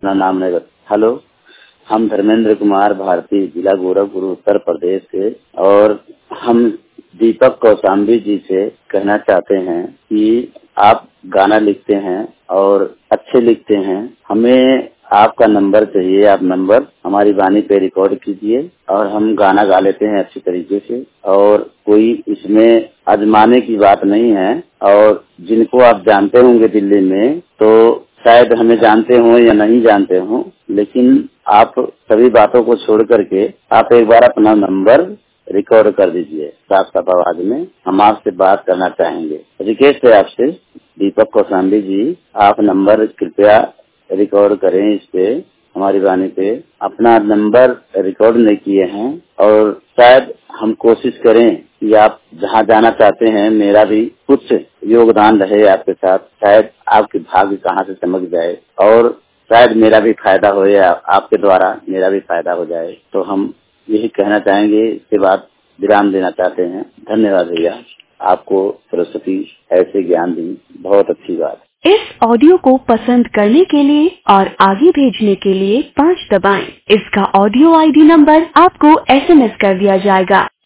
अपना नाम नहीं बता। हेलो, हम धर्मेंद्र कुमार भारती, जिला गोरखपुर, उत्तर प्रदेश से, और हम दीपक कौशाम्बी जी से कहना चाहते हैं कि आप गाना लिखते हैं और अच्छे लिखते हैं। हमें आपका नंबर चाहिए, आप नंबर हमारी वाणी पे रिकॉर्ड कीजिए और हम गाना गा लेते हैं अच्छी तरीके से, और कोई इसमें आजमाने की बात नहीं है। और जिनको आप जानते होंगे दिल्ली में, तो शायद हमें जानते हों या नहीं जानते हों, लेकिन आप सभी बातों को छोड़ करके आप एक बार अपना नंबर रिकॉर्ड कर दीजिए साफ साफ आवाज में। हम आपसे बात करना चाहेंगे। रिक्वेस्ट है आपसे, दीपक कौशाम्बी जी, आप नंबर कृपया रिकॉर्ड करें इस पे, हमारी वाणी पे। अपना नंबर रिकॉर्ड नहीं किए हैं, और शायद हम कोशिश करें कि आप जहाँ जाना चाहते हैं मेरा भी कुछ योगदान रहे आपके साथ। शायद आपके भाग्य कहाँ से चमक जाए और शायद मेरा भी फायदा हो, या आपके द्वारा मेरा भी फायदा हो जाए। तो हम यही कहना चाहेंगे, इसके बाद विराम देना चाहते हैं। धन्यवाद भैया, आपको सरस्वती ऐसे ज्ञान दी, बहुत अच्छी बात। इस ऑडियो को पसंद करने के लिए और आगे भेजने के लिए 5 दबाएं। इसका ऑडियो ID नंबर आपको SMS कर दिया जाएगा।